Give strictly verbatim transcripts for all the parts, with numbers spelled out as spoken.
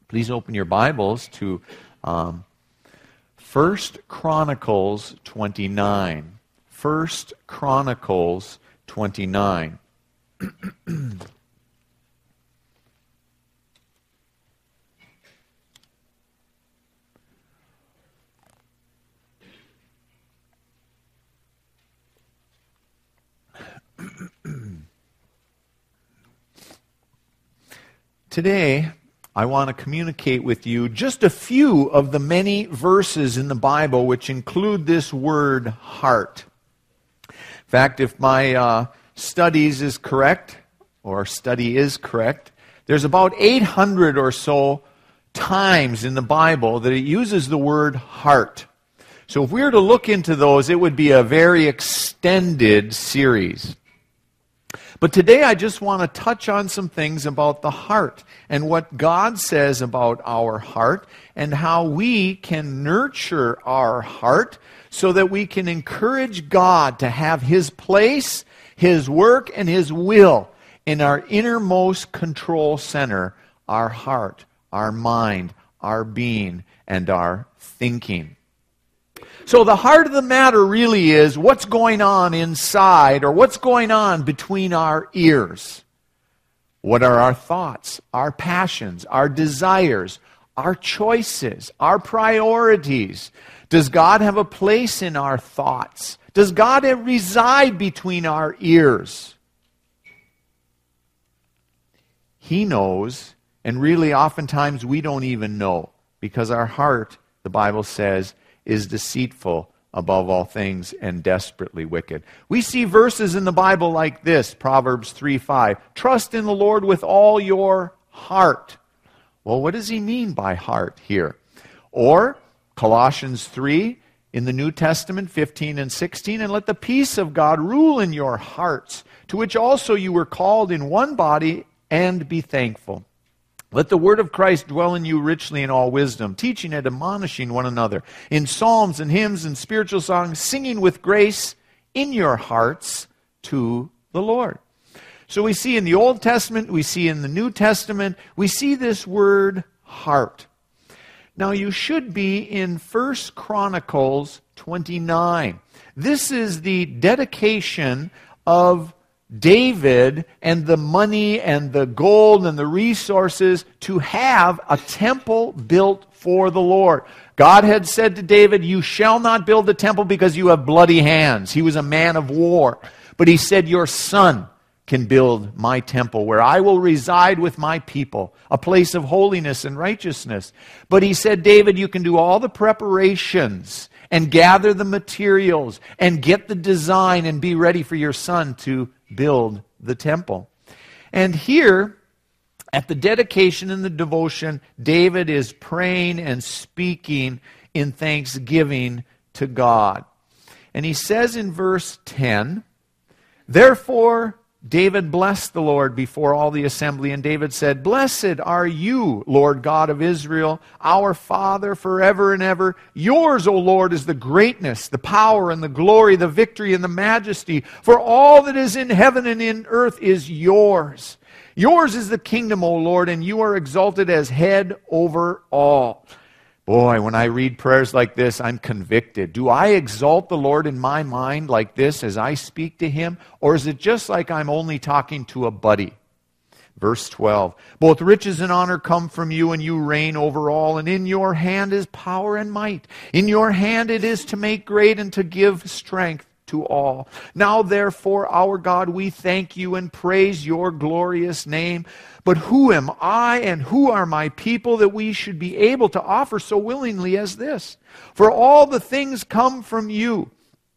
Please open your Bibles to um, First Chronicles twenty-nine. First Chronicles twenty-nine. Today, I want to communicate with you just a few of the many verses in the Bible which include this word heart. In fact, if my uh, studies is correct, or study is correct, there's about eight hundred or so times in the Bible that it uses the word heart. So if we were to look into those, it would be a very extended series. But today I just want to touch on some things about the heart and what God says about our heart and how we can nurture our heart so that we can encourage God to have His place, His work, and His will in our innermost control center, our heart, our mind, our being, and our thinking. So the heart of the matter really is what's going on inside, or what's going on between our ears. What are our thoughts, our passions, our desires, our choices, our priorities? Does God have a place in our thoughts? Does God reside between our ears? He knows, and really oftentimes we don't even know, because our heart, the Bible says, is deceitful above all things and desperately wicked. We see verses in the Bible like this, Proverbs three five. Trust in the Lord with all your heart. Well, what does he mean by heart here? Or Colossians three in the New Testament, fifteen and sixteen, and let the peace of God rule in your hearts, to which also you were called in one body, and be thankful. Let the word of Christ dwell in you richly in all wisdom, teaching and admonishing one another in psalms and hymns and spiritual songs, singing with grace in your hearts to the Lord. So we see in the Old Testament, we see in the New Testament, we see this word heart. Now you should be in First Chronicles twenty-nine. This is the dedication of David and the money and the gold and the resources to have a temple built for the Lord. God had said to David, you shall not build a temple because you have bloody hands. He was a man of war. But he said, your son can build my temple where I will reside with my people, a place of holiness and righteousness. But he said, David, you can do all the preparations and gather the materials and get the design and be ready for your son to build the temple. And here, at the dedication and the devotion, David is praying and speaking in thanksgiving to God. And he says in verse ten, therefore David blessed the Lord before all the assembly, and David said, blessed are you, Lord God of Israel, our Father forever and ever. Yours, O Lord, is the greatness, the power, and the glory, the victory, and the majesty. For all that is in heaven and in earth is yours. Yours is the kingdom, O Lord, and you are exalted as head over all. Boy, when I read prayers like this, I'm convicted. Do I exalt the Lord in my mind like this as I speak to Him? Or is it just like I'm only talking to a buddy? Verse twelve, both riches and honor come from you, and you reign over all, and in your hand is power and might. In your hand it is to make great and to give strength to all. Now therefore, our God, we thank you and praise your glorious name. But who am I and who are my people that we should be able to offer so willingly as this? For all the things come from you,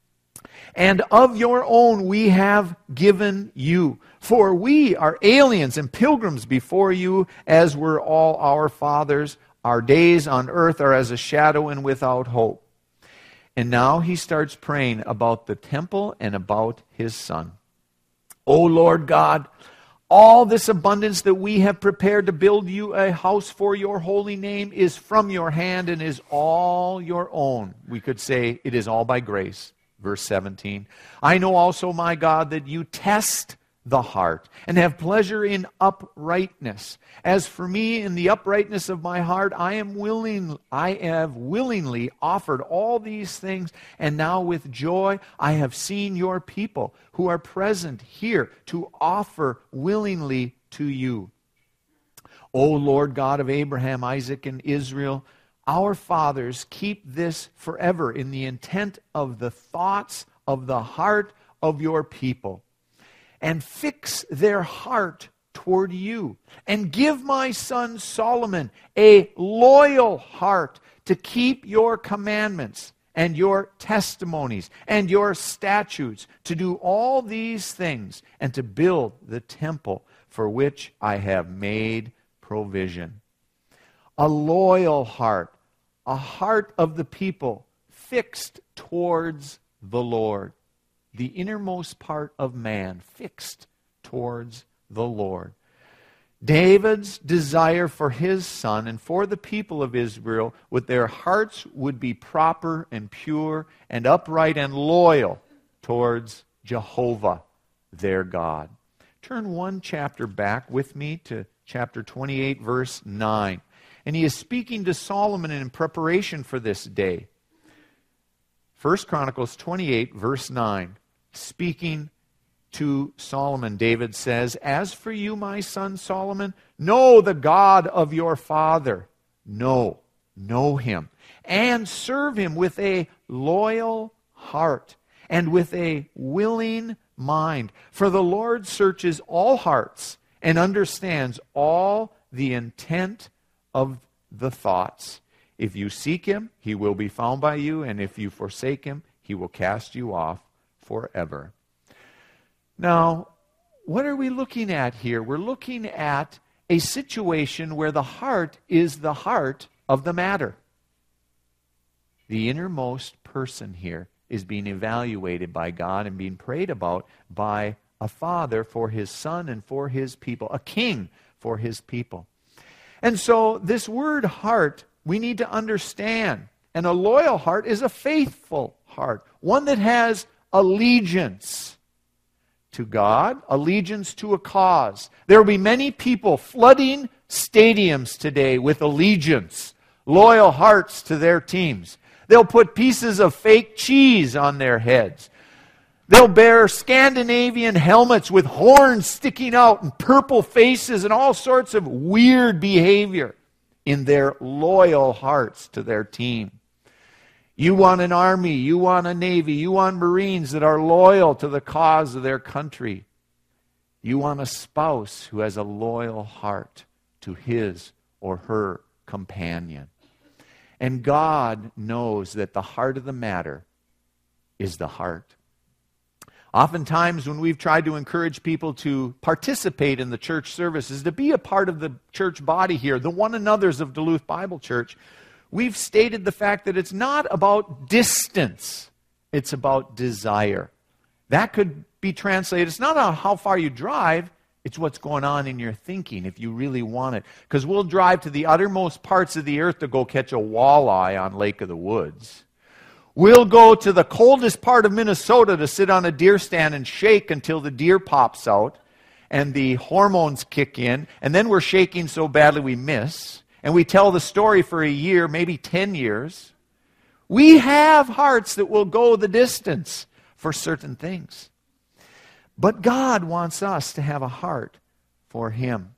and of your own we have given you. For we are aliens and pilgrims before you, as were all our fathers. Our days on earth are as a shadow and without hope. And now he starts praying about the temple and about his son. O Lord God, all this abundance that we have prepared to build you a house for your holy name is from your hand and is all your own. We could say it is all by grace. Verse seventeen. I know also, my God, that you test the heart, and have pleasure in uprightness. As for me, in the uprightness of my heart, I am willing, I have willingly offered all these things, and now with joy I have seen your people who are present here to offer willingly to you. O Lord God of Abraham, Isaac, and Israel, our fathers, keep this forever in the intent of the thoughts of the heart of your people, and fix their heart toward you, and give my son Solomon a loyal heart to keep your commandments and your testimonies and your statutes, to do all these things, and to build the temple for which I have made provision. A loyal heart, a heart of the people fixed towards the Lord. The innermost part of man fixed towards the Lord. David's desire for his son and for the people of Israel, with their hearts would be proper and pure and upright and loyal towards Jehovah, their God. Turn one chapter back with me to chapter twenty-eight, verse nine. And he is speaking to Solomon in preparation for this day. First Chronicles twenty-eight, verse nine. Speaking to Solomon, David says, As for you, my son Solomon, know the God of your father. Know, know him. And serve him with a loyal heart and with a willing mind. For the Lord searches all hearts and understands all the intent of the thoughts. If you seek him, he will be found by you, and if you forsake him, he will cast you off forever. Now, what are we looking at here? We're looking at a situation where the heart is the heart of the matter. The innermost person here is being evaluated by God and being prayed about by a father for his son and for his people, a king for his people. And so this word heart, we need to understand. And a loyal heart is a faithful heart, one that has allegiance to God, allegiance to a cause. There will be many people flooding stadiums today with allegiance, loyal hearts to their teams. They'll put pieces of fake cheese on their heads. They'll bear Scandinavian helmets with horns sticking out and purple faces and all sorts of weird behavior in their loyal hearts to their team. You want an army, you want a navy, you want Marines that are loyal to the cause of their country. You want a spouse who has a loyal heart to his or her companion. And God knows that the heart of the matter is the heart. Oftentimes when we've tried to encourage people to participate in the church services, to be a part of the church body here, the one another's of Duluth Bible Church, we've stated the fact that it's not about distance, it's about desire. That could be translated, it's not on how far you drive, it's what's going on in your thinking if you really want it. Because we'll drive to the uttermost parts of the earth to go catch a walleye on Lake of the Woods. We'll go to the coldest part of Minnesota to sit on a deer stand and shake until the deer pops out and the hormones kick in, and then we're shaking so badly we miss. And we tell the story for a year, maybe ten years. We have hearts that will go the distance for certain things. But God wants us to have a heart for him.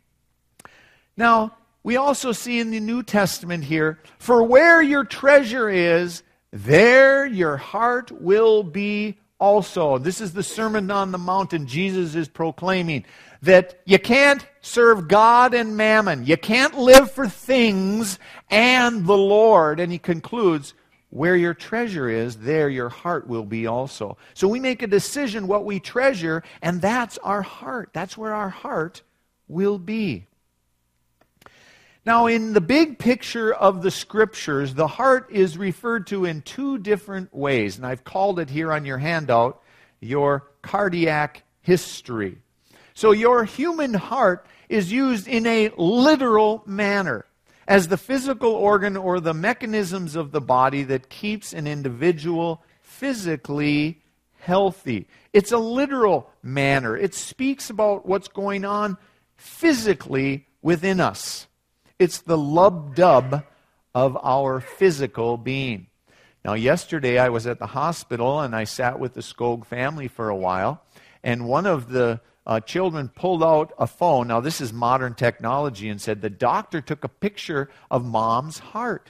Now, we also see in the New Testament here, for where your treasure is, there your heart will be also. This is the Sermon on the Mount, and Jesus is proclaiming that you can't serve God and mammon. You can't live for things and the Lord. And he concludes, where your treasure is, there your heart will be also. So we make a decision what we treasure, and that's our heart. That's where our heart will be. Now, in the big picture of the Scriptures, the heart is referred to in two different ways. And I've called it here on your handout, your cardiac history. So your human heart is used in a literal manner as the physical organ or the mechanisms of the body that keeps an individual physically healthy. It's a literal manner. It speaks about what's going on physically within us. It's the lub-dub of our physical being. Now, yesterday I was at the hospital and I sat with the Skog family for a while, and one of the uh, children pulled out a phone. Now, this is modern technology, and said the doctor took a picture of Mom's heart.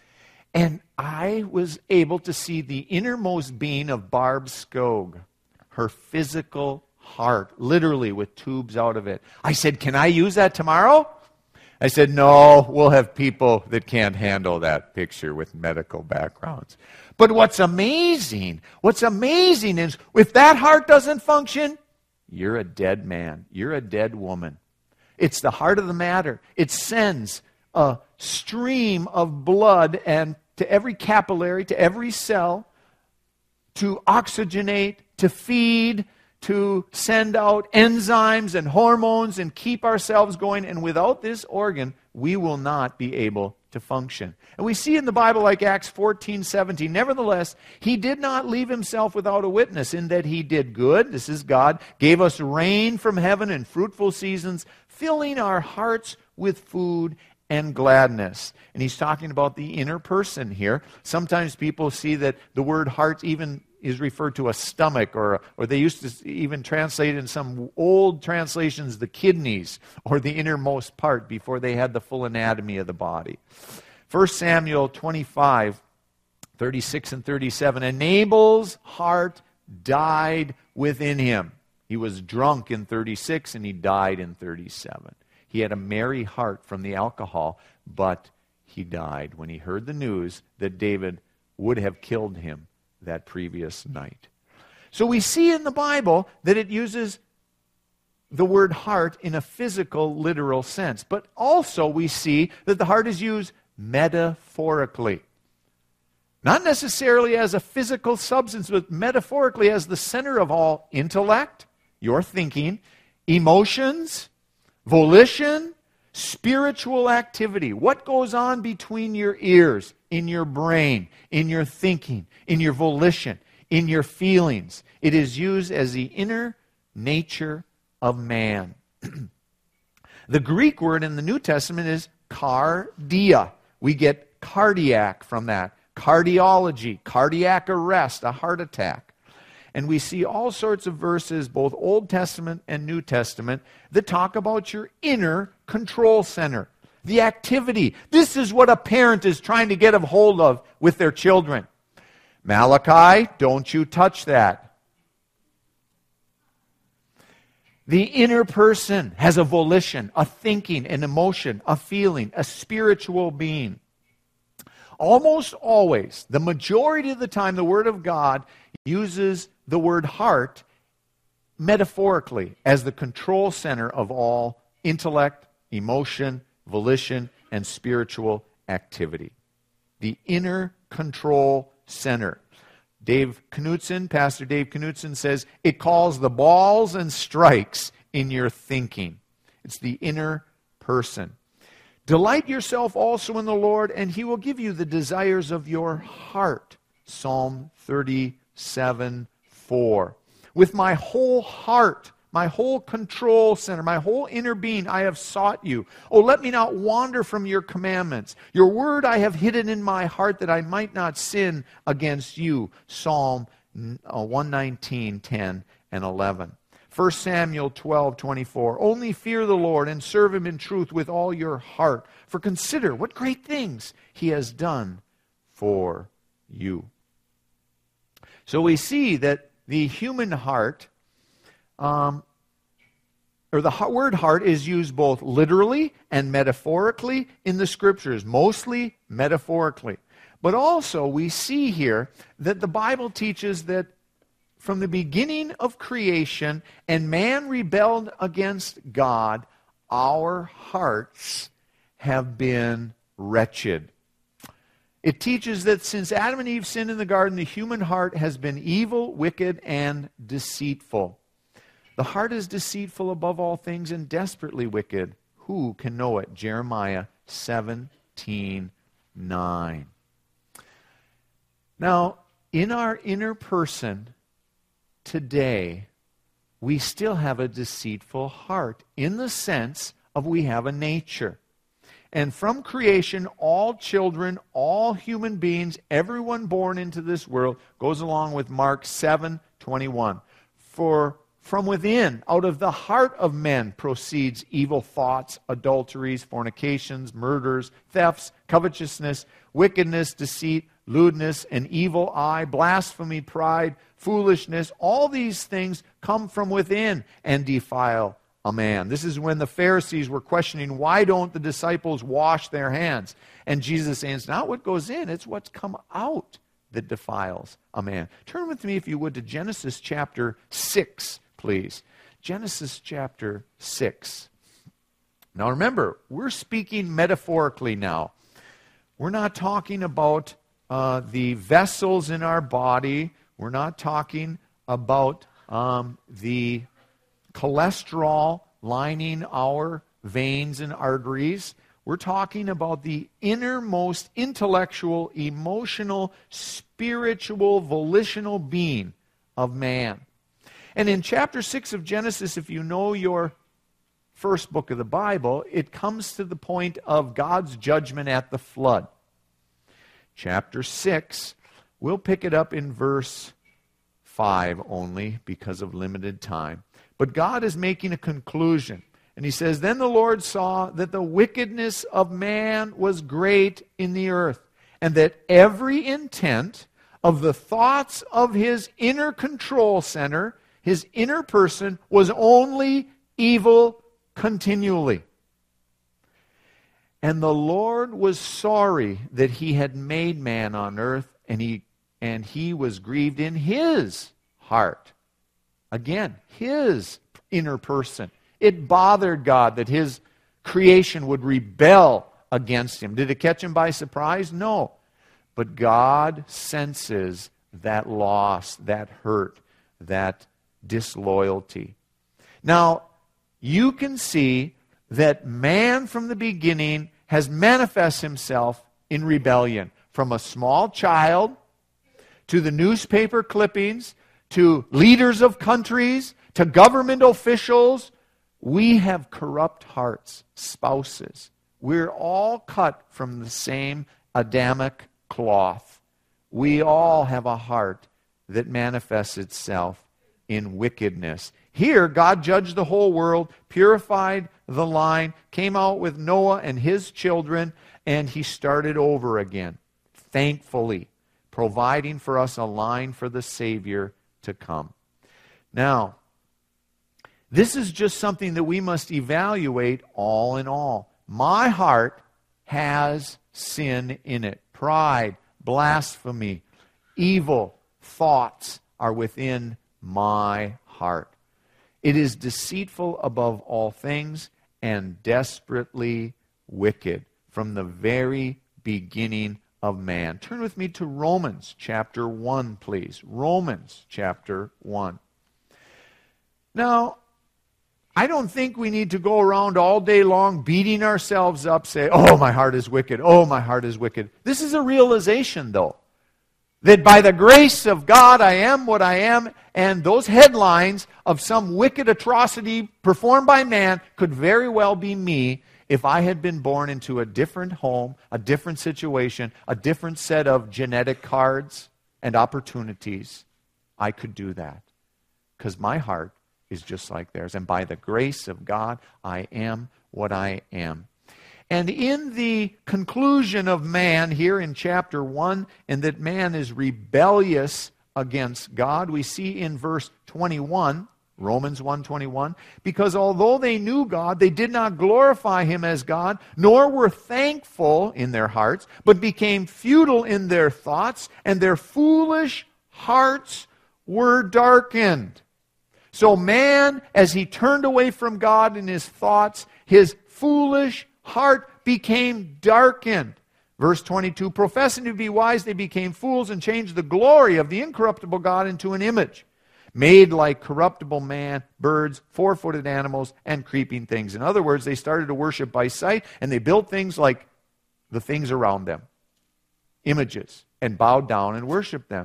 And I was able to see the innermost being of Barb Skog, her physical heart, literally with tubes out of it. I said, can I use that tomorrow? I said, no, we'll have people that can't handle that picture with medical backgrounds. But what's amazing, what's amazing is if that heart doesn't function, you're a dead man. You're a dead woman. It's the heart of the matter. It sends a stream of blood and to every capillary, to every cell, to oxygenate, to feed, to send out enzymes and hormones and keep ourselves going. And without this organ, we will not be able to function. And we see in the Bible, like Acts fourteen seventeen, nevertheless, he did not leave himself without a witness, in that he did good, this is God, gave us rain from heaven and fruitful seasons, filling our hearts with food and gladness. And he's talking about the inner person here. Sometimes people see that the word heart even is referred to a stomach, or, or they used to even translate in some old translations the kidneys, or the innermost part, before they had the full anatomy of the body. First Samuel twenty-five, thirty-six and thirty-seven, and Nabal's heart died within him. He was drunk in thirty-six and he died in thirty-seven. He had a merry heart from the alcohol, but he died when he heard the news that David would have killed him that previous night. So we see in the Bible that it uses the word heart in a physical, literal sense. But also we see that the heart is used metaphorically. Not necessarily as a physical substance, but metaphorically as the center of all intellect, your thinking, emotions, volition, spiritual activity. What goes on between your ears, in your brain, in your thinking, in your volition, in your feelings. It is used as the inner nature of man. The Greek word in the New Testament is cardia. We get cardiac from that. Cardiology, cardiac arrest, a heart attack. And we see all sorts of verses, both Old Testament and New Testament, that talk about your inner control center, the activity. This is what a parent is trying to get a hold of with their children. Malachi, don't you touch that. The inner person has a volition, a thinking, an emotion, a feeling, a spiritual being. Almost always, the majority of the time, the Word of God uses the word heart metaphorically as the control center of all intellect, emotion, volition, and spiritual activity. The inner control center. Dave Knutson, Pastor Dave Knutson says, it calls the balls and strikes in your thinking. It's the inner person. Delight yourself also in the Lord, and He will give you the desires of your heart. Psalm thirty-seven, four. With my whole heart, my whole control center, my whole inner being, I have sought you. Oh, let me not wander from your commandments. Your word I have hidden in my heart that I might not sin against you. Psalm one nineteen, ten and eleven. First Samuel twelve, twenty-four. Only fear the Lord and serve Him in truth with all your heart. For consider what great things He has done for you. So we see that the human heart, um, or the word heart, is used both literally and metaphorically in the Scriptures, mostly metaphorically. But also we see here that the Bible teaches that from the beginning of creation and man rebelled against God, our hearts have been wretched. It teaches that since Adam and Eve sinned in the garden, the human heart has been evil, wicked, and deceitful. The heart is deceitful above all things and desperately wicked. Who can know it? Jeremiah seventeen, nine. Now, in our inner person, today, we still have a deceitful heart in the sense of we have a nature. And from creation, all children, all human beings, everyone born into this world, goes along with Mark seven twenty-one. For from within, out of the heart of men, proceeds evil thoughts, adulteries, fornications, murders, thefts, covetousness, wickedness, deceit, lewdness, an evil eye, blasphemy, pride, foolishness. All these things come from within and defile a man. This is when the Pharisees were questioning, why don't the disciples wash their hands? And Jesus answers, not what goes in, it's what's come out that defiles a man. Turn with me, if you would, to Genesis chapter six, please. Genesis chapter six. Now remember, we're speaking metaphorically now. We're not talking about uh, the vessels in our body. We're not talking about um, the cholesterol lining our veins and arteries. We're talking about the innermost intellectual, emotional, spiritual, volitional being of man. And in chapter six of Genesis, if you know your first book of the Bible, it comes to the point of God's judgment at the flood. Chapter six, we'll pick it up in verse five only because of limited time. But God is making a conclusion. And he says, then the Lord saw that the wickedness of man was great in the earth, and that every intent of the thoughts of his inner control center, his inner person, was only evil continually. And the Lord was sorry that he had made man on earth, and he, and he was grieved in his heart. Again, his inner person. It bothered God that his creation would rebel against him. Did it catch him by surprise? No. But God senses that loss, that hurt, that disloyalty. Now, you can see that man from the beginning has manifested himself in rebellion. From a small child to the newspaper clippings, to leaders of countries, to government officials, we have corrupt hearts, spouses. We're all cut from the same Adamic cloth. We all have a heart that manifests itself in wickedness. Here, God judged the whole world, purified the line, came out with Noah and his children, and he started over again, thankfully, providing for us a line for the Savior to come. Now, this is just something that we must evaluate all in all. My heart has sin in it. Pride, blasphemy, evil thoughts are within my heart. It is deceitful above all things and desperately wicked from the very beginning of man. Turn with me to Romans chapter one, please. Romans chapter one. Now, I don't think we need to go around all day long beating ourselves up, say, oh, my heart is wicked, oh, my heart is wicked. This is a realization, though, that by the grace of God I am what I am, and those headlines of some wicked atrocity performed by man could very well be me if I had been born into a different home, a different situation, a different set of genetic cards and opportunities. I could do that because my heart is just like theirs. And by the grace of God, I am what I am. And in the conclusion of man here in chapter one, and that man is rebellious against God, we see in verse twenty-one, Romans one twenty-one, because although they knew God, they did not glorify him as God, nor were thankful in their hearts, but became futile in their thoughts, and their foolish hearts were darkened. So man, as he turned away from God in his thoughts, his foolish heart became darkened. Verse twenty-two, professing to be wise, they became fools and changed the glory of the incorruptible God into an image made like corruptible man, birds, four-footed animals, and creeping things. In other words, they started to worship by sight, and they built things like the things around them, images, and bowed down and worshiped them.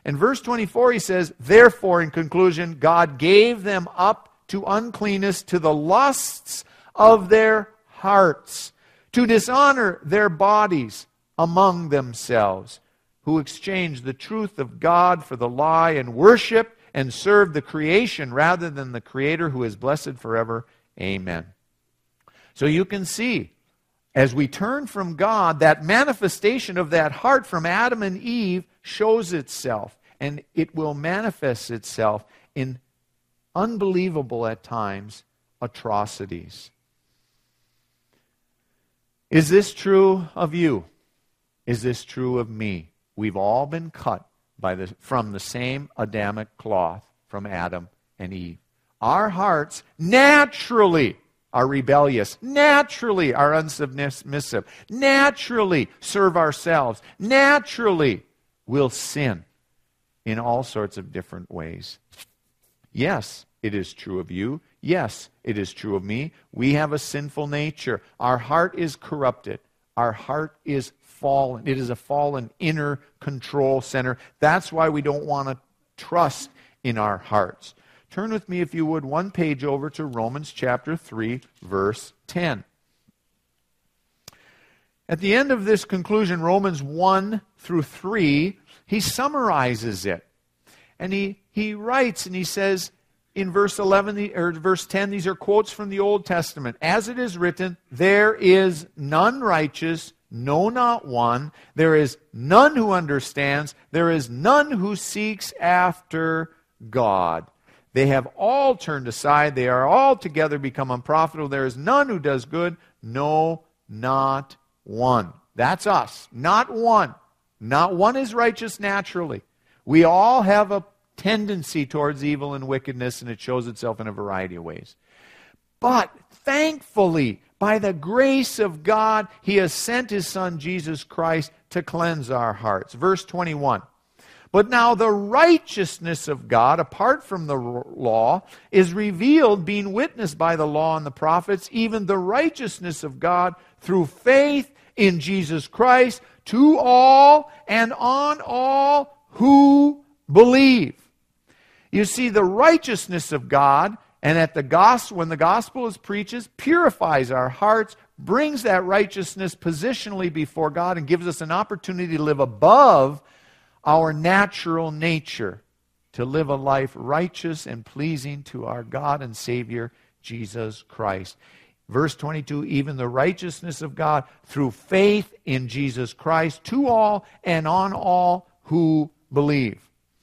In verse twenty-four, he says, therefore, in conclusion, God gave them up to uncleanness, to the lusts of their hearts, to dishonor their bodies among themselves, who exchanged the truth of God for the lie, and worship and serve the creation rather than the Creator, who is blessed forever. Amen. So you can see, as we turn from God, that manifestation of that heart from Adam and Eve shows itself, and it will manifest itself in unbelievable at times atrocities. Is this true of you? Is this true of me? We've all been cut by the, from the same Adamic cloth from Adam and Eve. Our hearts naturally are rebellious, naturally are unsubmissive, naturally serve ourselves, naturally will sin in all sorts of different ways. Yes, it is true of you. Yes, it is true of me. We have a sinful nature. Our heart is corrupted. Our heart is fallen. It is a fallen inner control center. That's why we don't want to trust in our hearts. Turn with me, if you would, one page over to Romans chapter three, verse ten. At the end of this conclusion, Romans one through three, he summarizes it. And he, he writes and he says in verse eleven or verse ten, these are quotes from the Old Testament. As it is written, there is none righteous, no, not one. There is none who understands. There is none who seeks after God. They have all turned aside. They are all together become unprofitable. There is none who does good. No, not one. That's us. Not one. Not one is righteous naturally. We all have a tendency towards evil and wickedness, and it shows itself in a variety of ways. But thankfully, by the grace of God, He has sent His Son, Jesus Christ, to cleanse our hearts. Verse twenty-one. But now the righteousness of God, apart from the law, is revealed, being witnessed by the law and the prophets, even the righteousness of God through faith in Jesus Christ, to all and on all who believe. You see, the righteousness of God, and at the gospel, when the gospel is preached, purifies our hearts, brings that righteousness positionally before God, and gives us an opportunity to live above our natural nature, to live a life righteous and pleasing to our God and Savior, Jesus Christ. Verse twenty-two, even the righteousness of God through faith in Jesus Christ to all and on all who believe.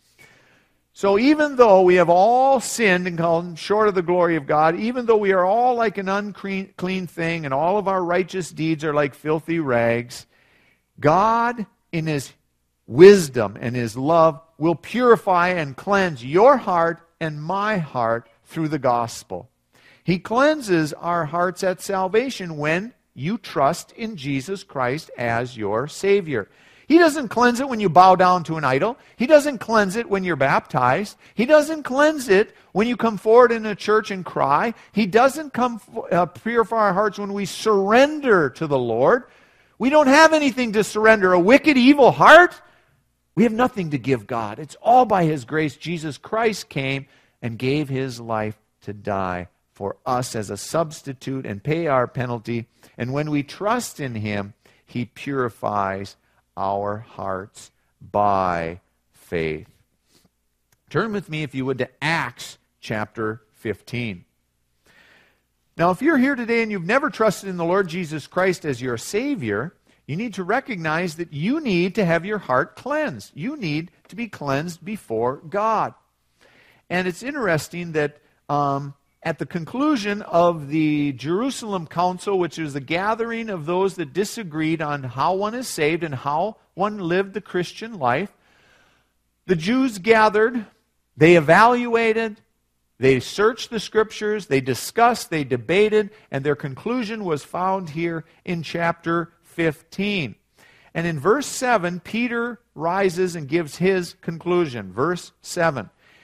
So even though we have all sinned and come short of the glory of God, even though we are all like an unclean clean thing and all of our righteous deeds are like filthy rags, God in His wisdom and His love will purify and cleanse your heart and my heart through the gospel. He cleanses our hearts at salvation when you trust in Jesus Christ as your Savior. He doesn't cleanse it when you bow down to an idol. He doesn't cleanse it when you're baptized. He doesn't cleanse it when you come forward in a church and cry. He doesn't come uh, purify our hearts when we surrender to the Lord. We don't have anything to surrender. A wicked, evil heart? We have nothing to give God. It's all by His grace. Jesus Christ came and gave His life to die for us as a substitute and pay our penalty. And when we trust in Him, He purifies our hearts by faith. Turn with me, if you would, to Acts chapter fifteen. Now, if you're here today and you've never trusted in the Lord Jesus Christ as your Savior, you need to recognize that you need to have your heart cleansed. You need to be cleansed before God. And it's interesting that um, at the conclusion of the Jerusalem Council, which is the gathering of those that disagreed on how one is saved and how one lived the Christian life, the Jews gathered, they evaluated, they searched the Scriptures, they discussed, they debated, and their conclusion was found here in chapter fifteen. And in verse seven, Peter rises and gives his conclusion. Verse seven.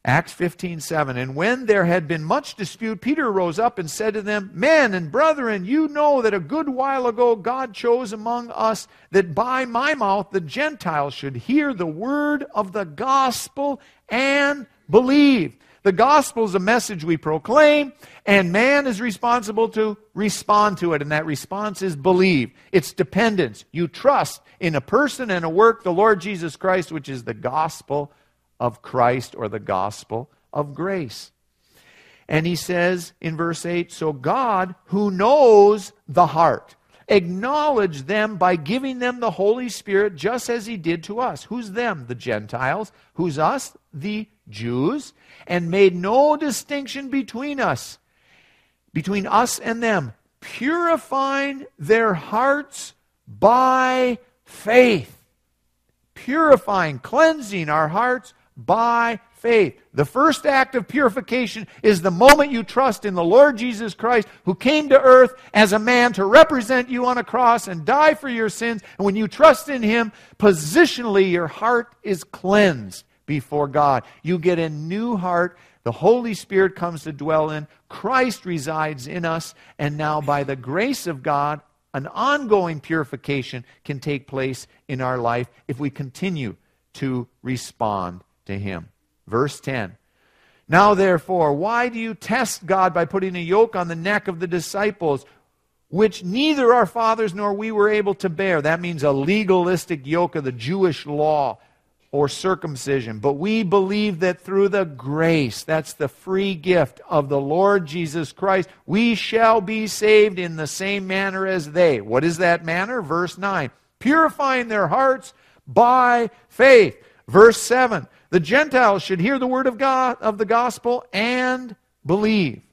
Acts fifteen seven. And when there had been much dispute, Peter rose up and said to them, Men and brethren, you know that a good while ago God chose among us that by my mouth the Gentiles should hear the word of the gospel and believe. The gospel is a message we proclaim, and man is responsible to respond to it, and that response is believe. It's dependence. You trust in a person and a work, the Lord Jesus Christ, which is the gospel of Christ, or the gospel of grace. And he says in verse eight, so God, who knows the heart, acknowledged them by giving them the Holy Spirit just as he did to us. Who's them? The Gentiles. Who's us? The Jews. And made no distinction between us, between us and them, purifying their hearts by faith. Purifying, cleansing our hearts by faith. The first act of purification is the moment you trust in the Lord Jesus Christ, who came to earth as a man to represent you on a cross and die for your sins. And when you trust in him, positionally your heart is cleansed before God. You get a new heart. The Holy Spirit comes to dwell in. Christ resides in us. And now by the grace of God, an ongoing purification can take place in our life if we continue to respond to him. Verse ten. Now therefore, why do you test God by putting a yoke on the neck of the disciples, which neither our fathers nor we were able to bear? That means a legalistic yoke of the Jewish law or circumcision. But we believe that through the grace, that's the free gift of the Lord Jesus Christ, we shall be saved in the same manner as they. What is that manner? Verse nine. Purifying their hearts by faith. Verse seven. The Gentiles should hear the word of God, of the gospel, and believe.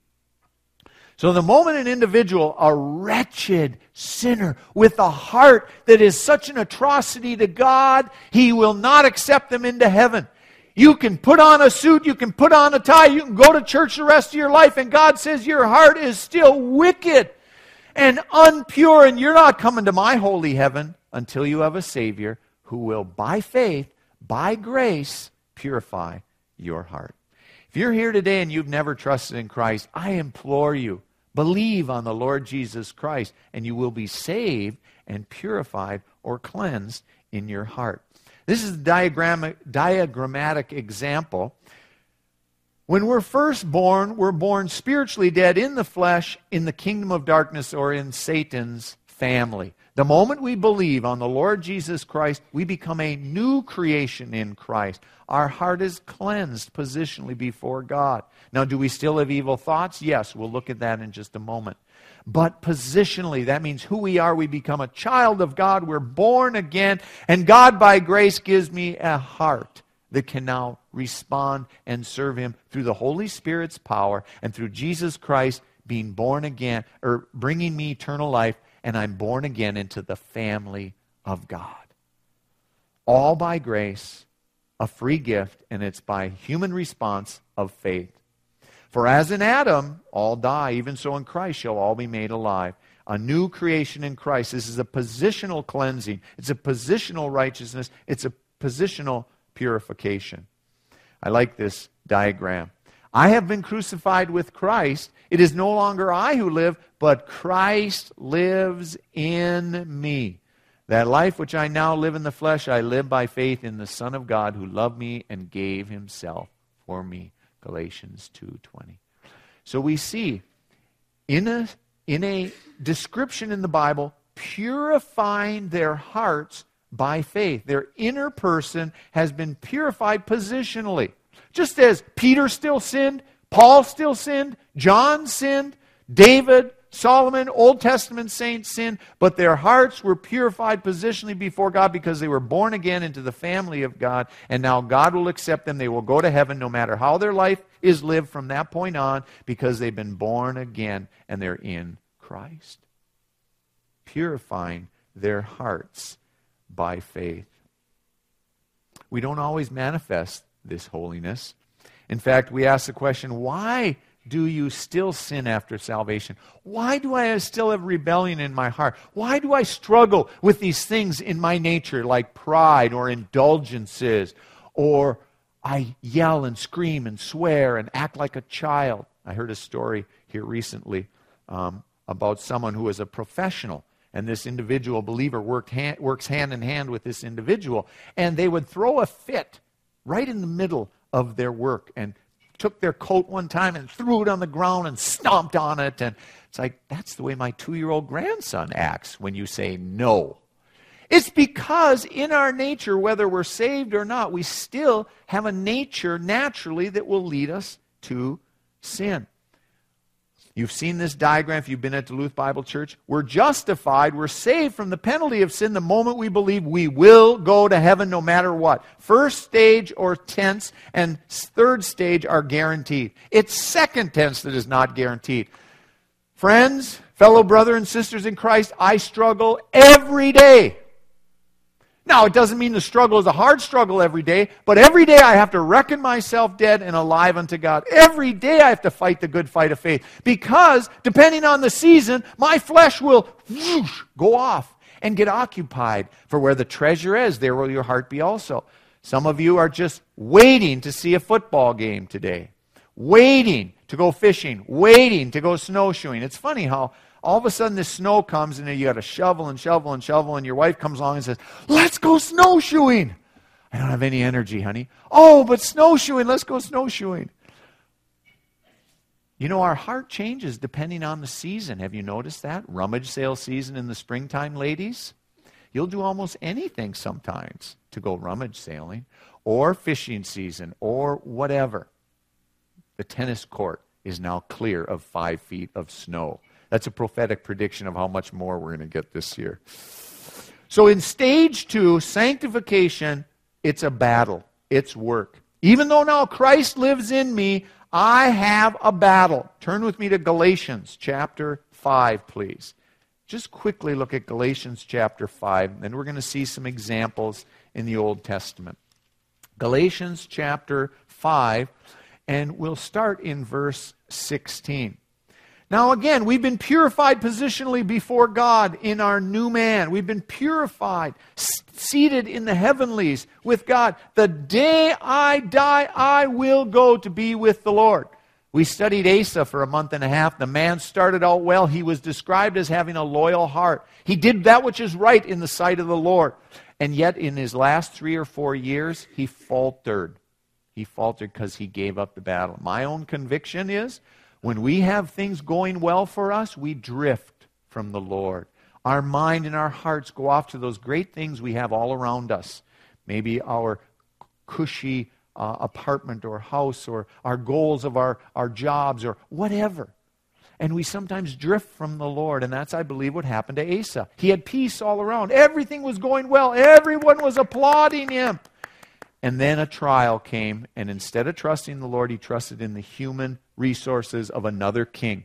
So the moment an individual, a wretched sinner with a heart that is such an atrocity to God, he will not accept them into heaven. You can put on a suit, you can put on a tie, you can go to church the rest of your life, and God says your heart is still wicked and impure, and you're not coming to my holy heaven until you have a Savior who will, by faith, by grace, purify your heart. If you're here today and you've never trusted in Christ, I implore you, believe on the Lord Jesus Christ, and you will be saved and purified or cleansed in your heart. This is a diagram, diagrammatic example. When we're first born, we're born spiritually dead in the flesh, in the kingdom of darkness, or in Satan's family. The moment we believe on the Lord Jesus Christ, we become a new creation in Christ. Our heart is cleansed positionally before God. Now, do we still have evil thoughts? Yes, we'll look at that in just a moment. But positionally, that means who we are. We become a child of God. We're born again. And God, by grace, gives me a heart that can now respond and serve him through the Holy Spirit's power and through Jesus Christ being born again, or bringing me eternal life. And I'm born again into the family of God. All by grace, a free gift, and it's by human response of faith. For as in Adam, all die, even so in Christ shall all be made alive. A new creation in Christ. This is a positional cleansing. It's a positional righteousness. It's a positional purification. I like this diagram. I have been crucified with Christ. It is no longer I who live, but Christ lives in me. That life which I now live in the flesh, I live by faith in the Son of God who loved me and gave himself for me. Galatians two twenty. So we see in a, in a description in the Bible, purifying their hearts by faith. Their inner person has been purified positionally. Just as Peter still sinned, Paul still sinned, John sinned, David, Solomon, Old Testament saints sinned, but their hearts were purified positionally before God because they were born again into the family of God, and now God will accept them. They will go to heaven no matter how their life is lived from that point on, because they've been born again and they're in Christ. Purifying their hearts by faith. We don't always manifest this holiness. In fact, we ask the question, why do you still sin after salvation? Why do I still have rebellion in my heart? Why do I struggle with these things in my nature, like pride or indulgences or I yell and scream and swear and act like a child. I heard a story here recently um, about someone who was a professional, and this individual believer worked hand, works hand in hand with this individual, and they would throw a fit right in the middle of their work and took their coat one time and threw it on the ground and stomped on it. And it's like, that's the way my two-year-old grandson acts when you say no. It's because in our nature, whether we're saved or not, we still have a nature naturally that will lead us to sin. You've seen this diagram if you've been at Duluth Bible Church. We're justified, we're saved from the penalty of sin the moment we believe we will go to heaven no matter what. First stage or tense and third stage are guaranteed. It's second tense that is not guaranteed. Friends, fellow brother and sisters in Christ, I struggle every day. Now, it doesn't mean the struggle is a hard struggle every day, but every day I have to reckon myself dead and alive unto God. Every day I have to fight the good fight of faith, because depending on the season, my flesh will whoosh, go off and get occupied. For where the treasure is, there will your heart be also. Some of you are just waiting to see a football game today, waiting to go fishing, waiting to go snowshoeing. It's funny how all of a sudden this snow comes and you got to shovel and shovel and shovel, and your wife comes along and says, let's go snowshoeing. I don't have any energy, honey. Oh, but snowshoeing, let's go snowshoeing. You know, our heart changes depending on the season. Have you noticed that? Rummage sale season in the springtime, ladies. You'll do almost anything sometimes to go rummage sailing, or fishing season, or whatever. The tennis court is now clear of five feet of snow. That's a prophetic prediction of how much more we're going to get this year. So in stage two, sanctification, it's a battle. It's work. Even though now Christ lives in me, I have a battle. Turn with me to Galatians chapter five, please. Just quickly look at Galatians chapter five, and then we're going to see some examples in the Old Testament. Galatians chapter five, and we'll start in verse sixteen. Now again, we've been purified positionally before God in our new man. We've been purified, seated in the heavenlies with God. The day I die, I will go to be with the Lord. We studied Asa for a month and a half. The man started out well. He was described as having a loyal heart. He did that which is right in the sight of the Lord. And yet in his last three or four years, he faltered. He faltered because he gave up the battle. My own conviction is, when we have things going well for us, we drift from the Lord. Our mind and our hearts go off to those great things we have all around us. Maybe our cushy uh, apartment or house, or our goals of our, our jobs, or whatever. And we sometimes drift from the Lord. And that's, I believe, what happened to Asa. He had peace all around. Everything was going well. Everyone was applauding him. And then a trial came, and instead of trusting the Lord, he trusted in the human resources of another king.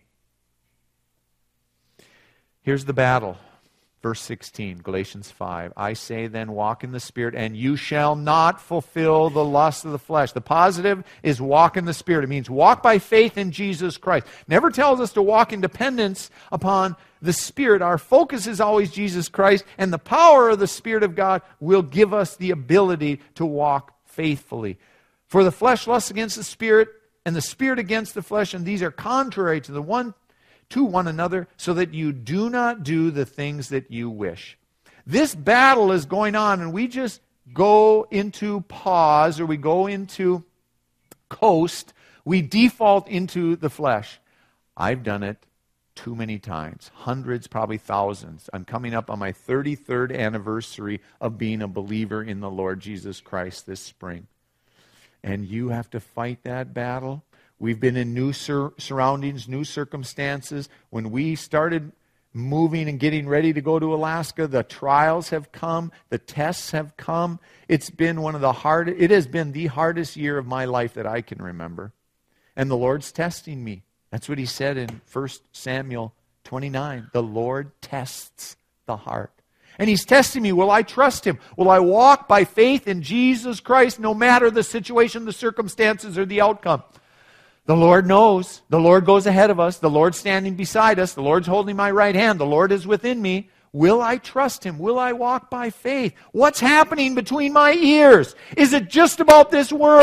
Here's the battle. Verse sixteen, Galatians five. I say then, walk in the Spirit, and you shall not fulfill the lust of the flesh. The positive is walk in the Spirit. It means walk by faith in Jesus Christ. Never tells us to walk in dependence upon the Spirit. Our focus is always Jesus Christ, and the power of the Spirit of God will give us the ability to walk faithfully. For the flesh lusts against the Spirit, and the Spirit against the flesh, and these are contrary to the one to one another, so that you do not do the things that you wish. This battle is going on, and we just go into pause, or we go into coast. We default into the flesh. I've done it too many times. Hundreds, probably thousands. I'm coming up on my thirty-third anniversary of being a believer in the Lord Jesus Christ this spring. And you have to fight that battle. We've been in new sur- surroundings, new circumstances. When we started moving and getting ready to go to Alaska, the trials have come, the tests have come. It's been one of the hardest, it has been the hardest year of my life that I can remember. And the Lord's testing me. That's what he said in First Samuel twenty-nine. The Lord tests the heart. And he's testing me. Will I trust him? Will I walk by faith in Jesus Christ no matter the situation, the circumstances, or the outcome? The Lord knows. The Lord goes ahead of us. The Lord's standing beside us. The Lord's holding my right hand. The Lord is within me. Will I trust him? Will I walk by faith? What's happening between my ears? Is it just about this world?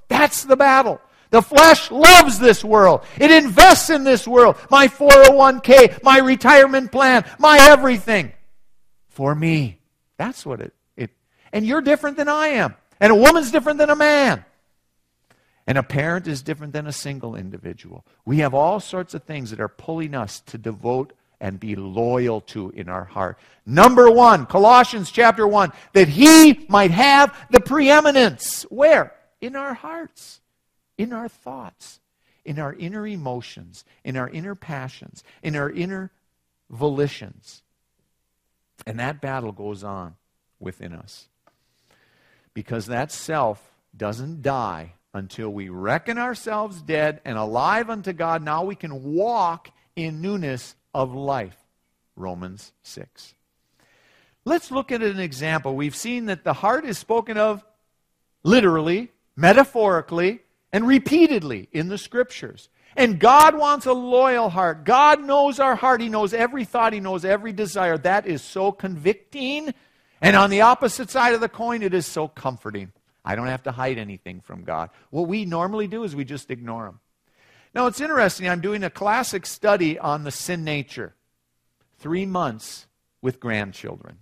That's the battle. The flesh loves this world. It invests in this world. My four oh one k, my retirement plan, my everything. For me. That's what it, it... And you're different than I am. And a woman's different than a man. And a parent is different than a single individual. We have all sorts of things that are pulling us to devote and be loyal to in our heart. Number one, Colossians chapter one, that He might have the preeminence. Where? In our hearts, in our thoughts, in our inner emotions, in our inner passions, in our inner volitions. And that battle goes on within us. Because that self doesn't die until we reckon ourselves dead and alive unto God. Now we can walk in newness of life. Romans six. Let's look at an example. We've seen that the heart is spoken of literally, metaphorically, and repeatedly in the Scriptures. And God wants a loyal heart. God knows our heart. He knows every thought. He knows every desire. That is so convicting. And on the opposite side of the coin, it is so comforting. I don't have to hide anything from God. What we normally do is we just ignore Him. Now, it's interesting. I'm doing a classic study on the sin nature. Three months with grandchildren.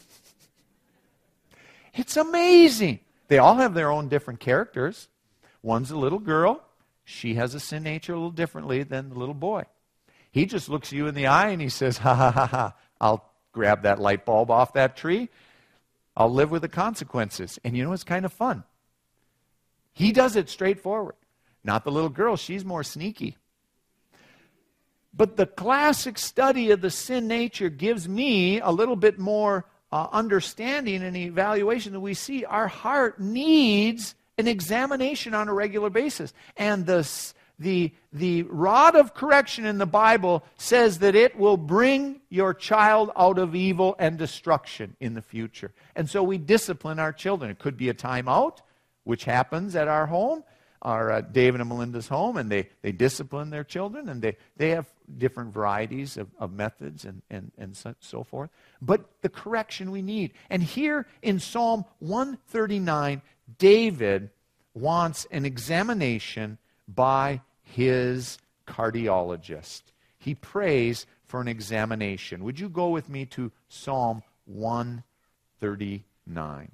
It's amazing. They all have their own different characters. One's a little girl. She has a sin nature a little differently than the little boy. He just looks you in the eye and he says, ha, ha, ha, ha. I'll grab that light bulb off that tree. I'll live with the consequences. And you know, it's kind of fun. He does it straightforward. Not the little girl. She's more sneaky. But the classic study of the sin nature gives me a little bit more uh, understanding and evaluation that we see our heart needs an examination on a regular basis. And the, the, the rod of correction in the Bible says that it will bring your child out of evil and destruction in the future. And so we discipline our children. It could be a timeout, which happens at our home, our uh, David and Melinda's home, and they, they discipline their children, and they, they have different varieties of, of methods and, and, and so, so forth. But the correction we need. And here in Psalm one thirty-nine, David wants an examination by his cardiologist. He prays for an examination. Would you go with me to Psalm one thirty-nine?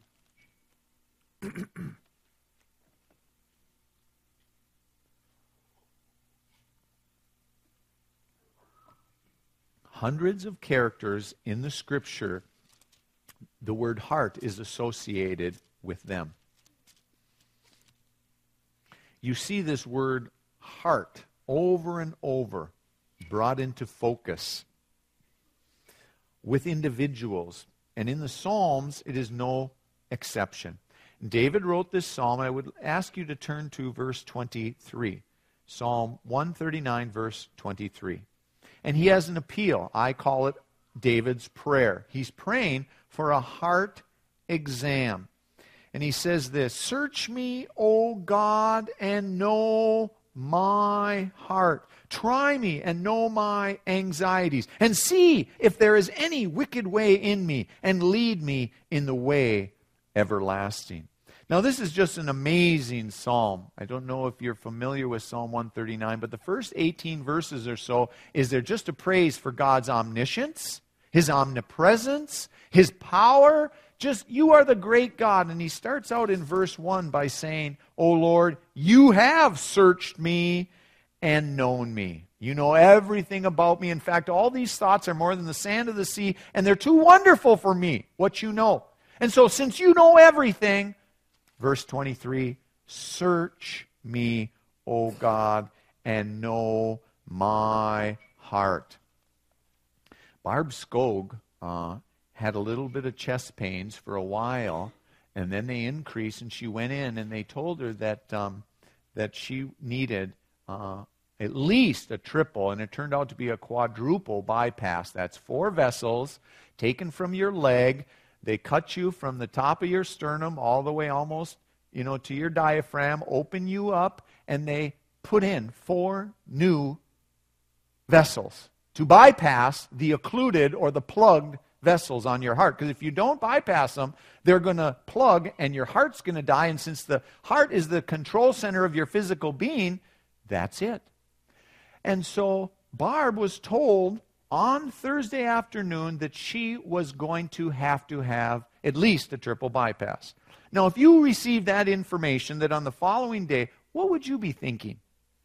Hundreds of characters in the Scripture, the word heart is associated with them. You see this word heart over and over brought into focus with individuals. And in the Psalms, it is no exception. David wrote this psalm. I would ask you to turn to verse twenty-three. Psalm one thirty-nine, verse twenty-three. And he has an appeal. I call it David's prayer. He's praying for a heart exam. And he says this, "Search me, O God, and know my heart. Try me and know my anxieties. And see if there is any wicked way in me, and lead me in the way everlasting." Now, this is just an amazing psalm. I don't know if you're familiar with Psalm one thirty-nine, but the first eighteen verses or so is there just a praise for God's omniscience, His omnipresence, His power. Just, you are the great God. And he starts out in verse one by saying, "O Lord, you have searched me and known me. You know everything about me. In fact, all these thoughts are more than the sand of the sea, and they're too wonderful for me, what you know. And so since you know everything," verse twenty-three, "search me, O God, and know my heart." Barb Skog uh, had a little bit of chest pains for a while, and then they increased, and she went in, and they told her that um, that she needed uh, at least a triple, and it turned out to be a quadruple bypass. That's four vessels taken from your leg. They cut you from the top of your sternum all the way almost, you know, to your diaphragm, open you up, and they put in four new vessels to bypass the occluded or the plugged vessels on your heart. Because if you don't bypass them, they're going to plug and your heart's going to die. And since the heart is the control center of your physical being, that's it. And so Barb was told on Thursday afternoon that she was going to have to have at least a triple bypass. Now, if you received that information that on the following day, what would you be thinking?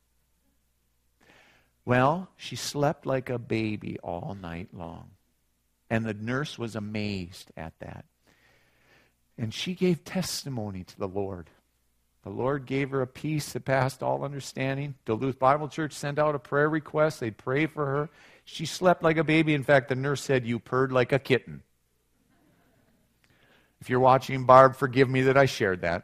Well, she slept like a baby all night long. And the nurse was amazed at that. And she gave testimony to the Lord. The Lord gave her a peace that passed all understanding. Duluth Bible Church sent out a prayer request. They'd pray for her. She slept like a baby. In fact, the nurse said, "You purred like a kitten." If you're watching, Barb, forgive me that I shared that.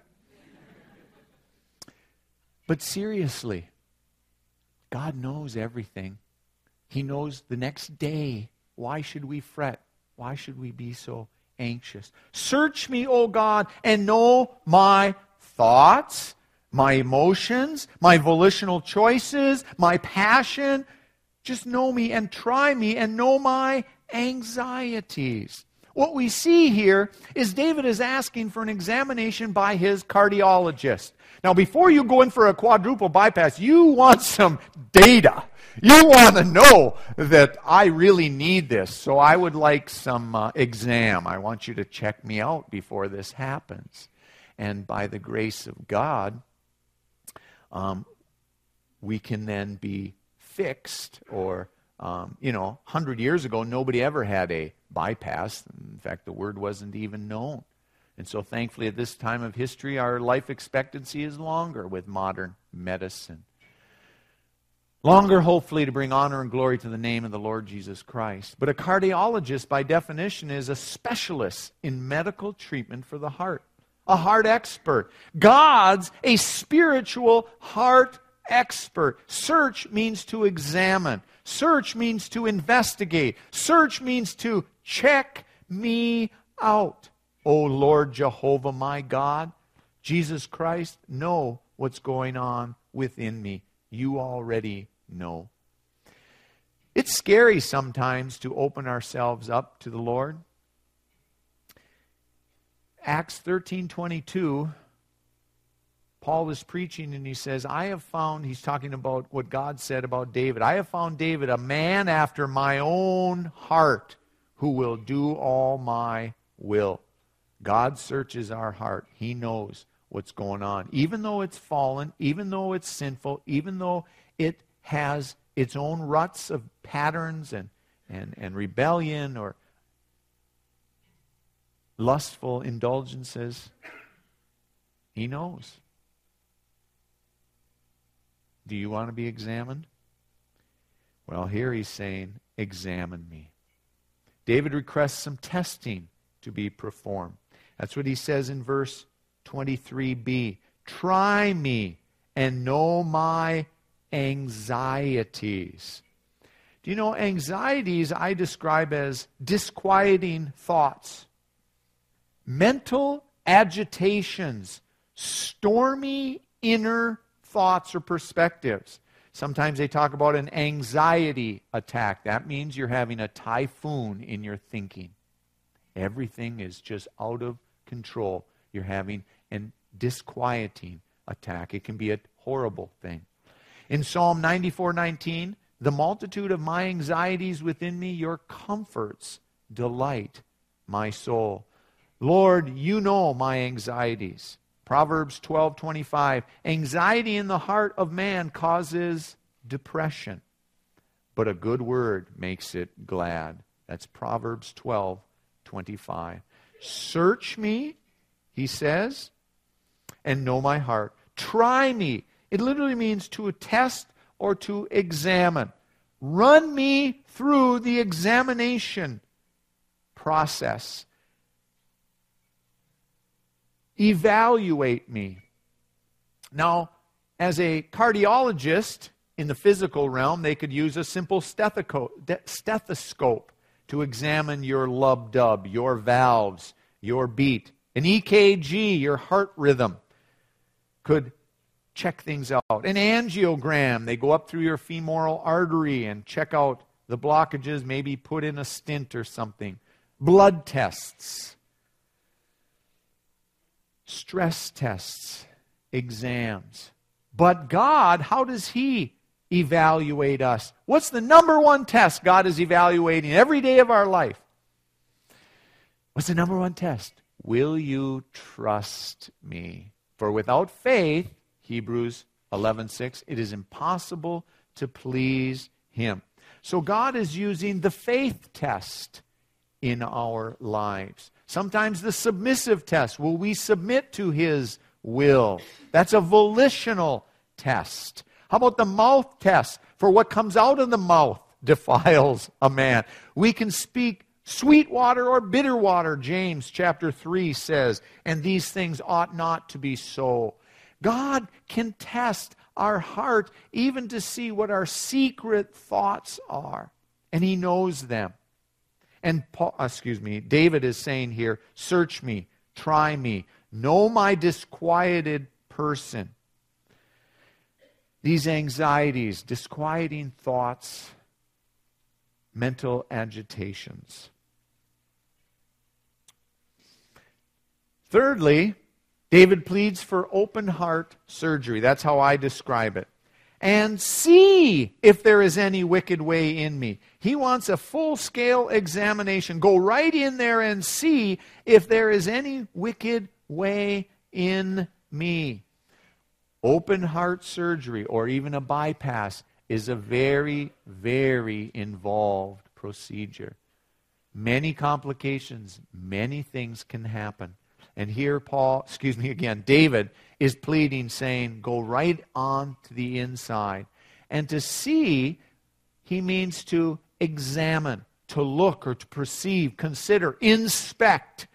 But seriously, God knows everything. He knows the next day. Why should we fret? Why should we be so anxious? Search me, O God, and know my thoughts, my emotions, my volitional choices, my passion. Just know me and try me and know my anxieties. What we see here is David is asking for an examination by his cardiologist. Now, before you go in for a quadruple bypass, you want some data. You want to know that I really need this. So I would like some uh, exam. I want you to check me out before this happens. And by the grace of God, um, we can then be fixed. Or, um, you know, one hundred years ago, nobody ever had a bypass. In fact, the word wasn't even known. And so thankfully at this time of history, our life expectancy is longer with modern medicine. Longer, hopefully, to bring honor and glory to the name of the Lord Jesus Christ. But a cardiologist, by definition, is a specialist in medical treatment for the heart. A heart expert. God's a spiritual heart expert. Search means to examine. Search means to investigate. Search means to check me out. O Lord Jehovah, my God, Jesus Christ, know what's going on within me. You already know. It's scary sometimes to open ourselves up to the Lord. Acts thirteen twenty-two, Paul is preaching and he says, I have found, he's talking about what God said about David, I have found David a man after my own heart who will do all my will. God searches our heart. He knows what's going on. Even though it's fallen, even though it's sinful, even though it has its own ruts of patterns and, and, and rebellion or lustful indulgences, He knows. Do you want to be examined? Well, here he's saying, examine me. David requests some testing to be performed. That's what he says in verse twenty-three b. Try me and know my anxieties. Do you know, anxieties I describe as disquieting thoughts, mental agitations, stormy inner thoughts or perspectives. Sometimes they talk about an anxiety attack. That means you're having a typhoon in your thinking. Everything is just out of control. You're having a disquieting attack. It can be a horrible thing. In Psalm ninety-four nineteen, the multitude of my anxieties within me, your comforts delight my soul. Lord, you know my anxieties. Proverbs twelve twenty-five, anxiety in the heart of man causes depression, but a good word makes it glad. That's Proverbs twelve twenty-five. Search me, he says, and know my heart. Try me. It literally means to test or to examine. Run me through the examination process. Evaluate me. Now, as a cardiologist in the physical realm, they could use a simple stethoscope to examine your lub-dub, your valves, your beat. An E K G, your heart rhythm, could check things out. An angiogram, they go up through your femoral artery and check out the blockages, maybe put in a stent or something. blood tests, stress tests, exams. But God, how does He evaluate us? What's the number one test God is evaluating every day of our life? What's the number one test? Will you trust me? For without faith, Hebrews eleven six, it is impossible to please Him. So God is using the faith test in our lives. Sometimes the submissive test. Will we submit to His will? That's a volitional test. How about the mouth test? For what comes out of the mouth defiles a man. We can speak sweet water or bitter water, James chapter three says, and these things ought not to be so. God can test our heart even to see what our secret thoughts are, and He knows them. And Paul, excuse me, David is saying here, search me, try me, know my disquieted person. These anxieties, disquieting thoughts, mental agitations. Thirdly, David pleads for open heart surgery. That's how I describe it. And see if there is any wicked way in me. He wants a full-scale examination. Go right in there and see if there is any wicked way in me. Open heart surgery or even a bypass is a very, very involved procedure. Many complications, many things can happen. And here Paul, excuse me again, David is pleading, saying, go right on to the inside. And to see, he means to examine, to look or to perceive, consider, inspect.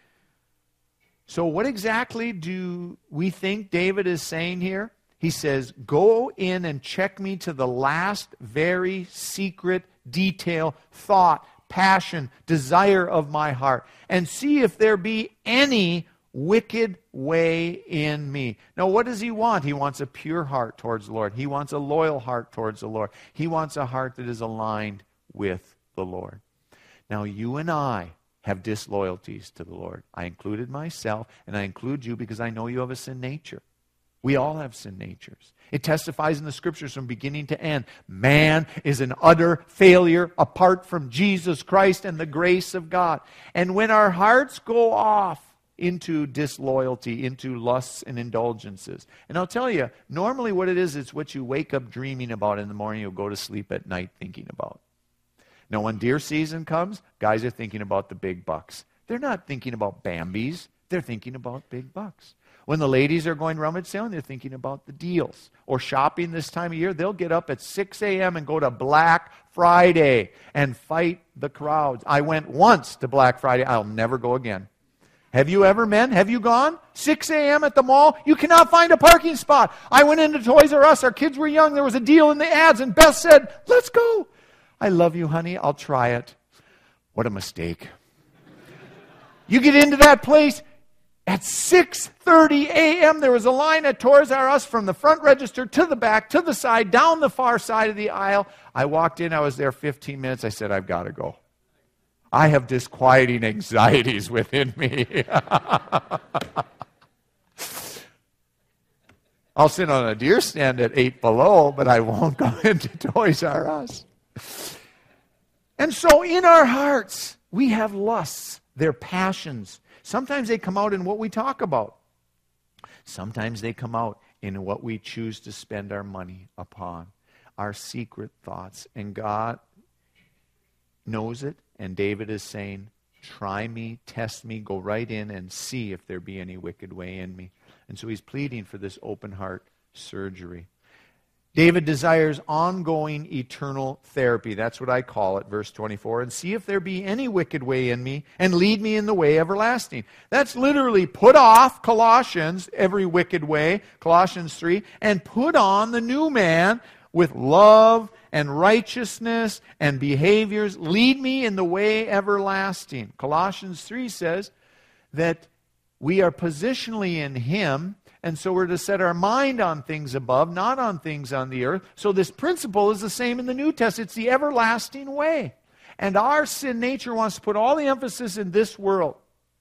So what exactly do we think David is saying here? He says, go in and check me to the last very secret detail, thought, passion, desire of my heart, and see if there be any wicked way in me. Now, what does he want? He wants a pure heart towards the Lord. He wants a loyal heart towards the Lord. He wants a heart that is aligned with the Lord. Now, you and I have disloyalties to the Lord. I included myself, and I include you because I know you have a sin nature. We all have sin natures. It testifies in the Scriptures from beginning to end. Man is an utter failure apart from Jesus Christ and the grace of God. And when our hearts go off into disloyalty, into lusts and indulgences. And I'll tell you, normally what it is, it's what you wake up dreaming about in the morning, you'll go to sleep at night thinking about. Now, when deer season comes, guys are thinking about the big bucks. They're not thinking about Bambis. They're thinking about big bucks. When the ladies are going rummage sailing, they're thinking about the deals. Or shopping this time of year, they'll get up at six a.m. and go to Black Friday and fight the crowds. I went once to Black Friday. I'll never go again. Have you ever, men? Have you gone? six a.m. at the mall? You cannot find a parking spot. I went into Toys R Us. Our kids were young. There was a deal in the ads, and Beth said, let's go. I love you, honey. I'll try it. What a mistake. You get into that place at six thirty a.m. There was a line at Toys R Us from the front register to the back, to the side, down the far side of the aisle. I walked in. I was there fifteen minutes. I said, I've got to go. I have disquieting anxieties within me. I'll sit on a deer stand at eight below, but I won't go into Toys R Us. And so in our hearts, we have lusts. They're passions. Sometimes they come out in what we talk about. Sometimes they come out in what we choose to spend our money upon. Our secret thoughts. And God knows it. And David is saying, try me, test me, go right in and see if there be any wicked way in me. And so he's pleading for this open heart surgery. David desires ongoing eternal therapy. That's what I call it, verse twenty-four. And see if there be any wicked way in me, and lead me in the way everlasting. That's literally put off Colossians, every wicked way, Colossians three, and put on the new man with love and righteousness and behaviors. Lead me in the way everlasting. Colossians three says that we are positionally in Him, and so we're to set our mind on things above, not on things on the earth. So this principle is the same in the New Testament. It's the everlasting way. And our sin nature wants to put all the emphasis in this world.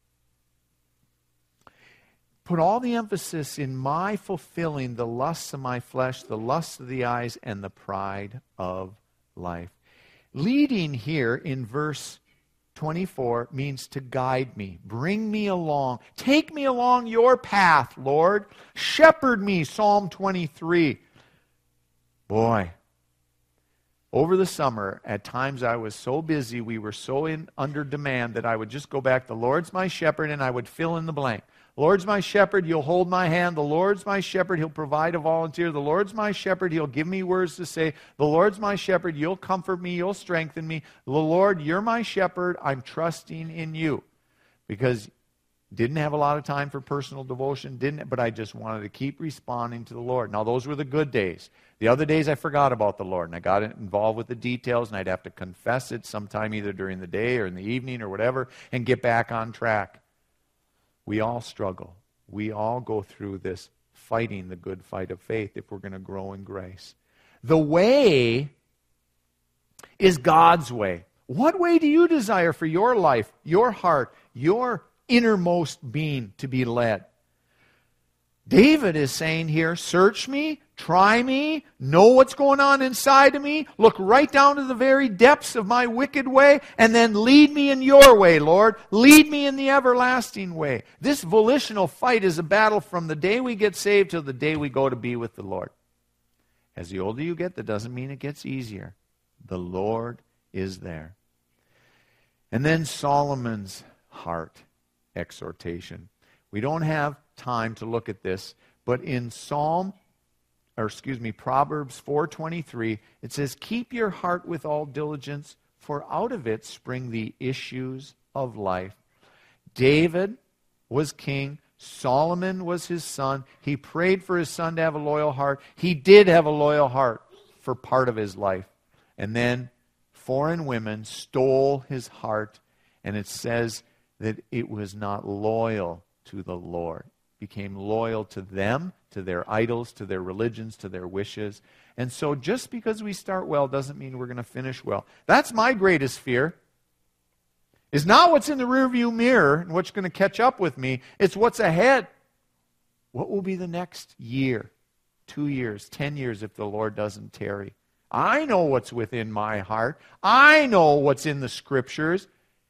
Put all the emphasis in my fulfilling the lusts of my flesh, the lusts of the eyes, and the pride of life. Leading here in verse twenty-four means to guide me, bring me along, take me along your path, Lord. Shepherd me, Psalm twenty-three. Boy, over the summer, at times I was so busy, we were so in under demand that I would just go back, the Lord's my shepherd, and I would fill in the blank. Lord's my shepherd, you'll hold my hand. The Lord's my shepherd, he'll provide a volunteer. The Lord's my shepherd, he'll give me words to say. The Lord's my shepherd, you'll comfort me, you'll strengthen me. The Lord, you're my shepherd, I'm trusting in you. Because didn't have a lot of time for personal devotion, didn't, but I just wanted to keep responding to the Lord. Now those were the good days. The other days I forgot about the Lord, and I got involved with the details, and I'd have to confess it sometime either during the day or in the evening or whatever, and get back on track. We all struggle. We all go through this fighting the good fight of faith if we're going to grow in grace. The way is God's way. What way do you desire for your life, your heart, your innermost being to be led? David is saying here, search me, try me, know what's going on inside of me, look right down to the very depths of my wicked way, and then lead me in your way, Lord. Lead me in the everlasting way. This volitional fight is a battle from the day we get saved till the day we go to be with the Lord. As the older you get, that doesn't mean it gets easier. The Lord is there. And then Solomon's heart exhortation. We don't have time to look at this, but in Psalm, or excuse me, Proverbs four twenty-three, it says, keep your heart with all diligence, for out of it spring the issues of life. David was king. Solomon was his son. He prayed for his son to have a loyal heart. He did have a loyal heart for part of his life. And then foreign women stole his heart, and it says that it was not loyal to the Lord. Became loyal to them, to their idols, to their religions, to their wishes. And so just because we start well doesn't mean we're going to finish well. That's my greatest fear. Is not what's in the rearview mirror and what's going to catch up with me. It's what's ahead. What will be the next year, two years, ten years if the Lord doesn't tarry? I know what's within my heart. I know what's in the Scriptures.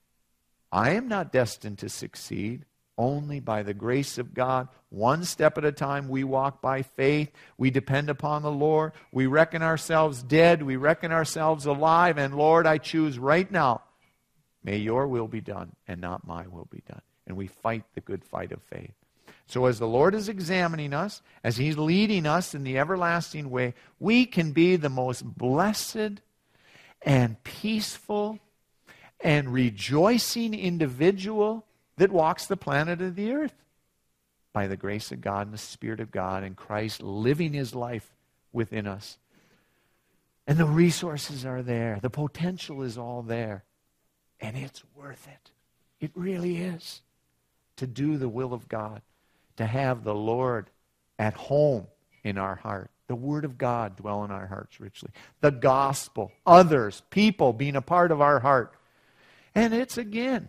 I am not destined to succeed. Only by the grace of God, one step at a time, we walk by faith. We depend upon the Lord. We reckon ourselves dead. We reckon ourselves alive. And Lord, I choose right now, may your will be done and not my will be done. And we fight the good fight of faith. So as the Lord is examining us, as He's leading us in the everlasting way, we can be the most blessed and peaceful and rejoicing individual that walks the planet of the earth by the grace of God and the Spirit of God and Christ living His life within us. And the resources are there. The potential is all there. And it's worth it. It really is. To do the will of God. To have the Lord at home in our heart. The Word of God dwell in our hearts richly. The gospel, others, people being a part of our heart. And it's again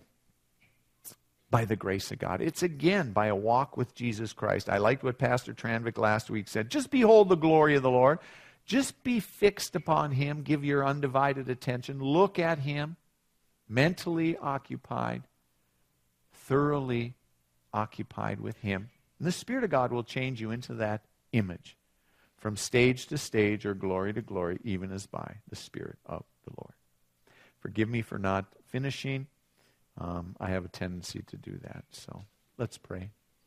by the grace of God. It's again by a walk with Jesus Christ. I liked what Pastor Tranvik last week said. Just behold the glory of the Lord. Just be fixed upon Him. Give your undivided attention. Look at Him. Mentally occupied. Thoroughly occupied with Him. And the Spirit of God will change you into that image. From stage to stage or glory to glory, even as by the Spirit of the Lord. Forgive me for not finishing. Um, I have a tendency to do that. So let's pray.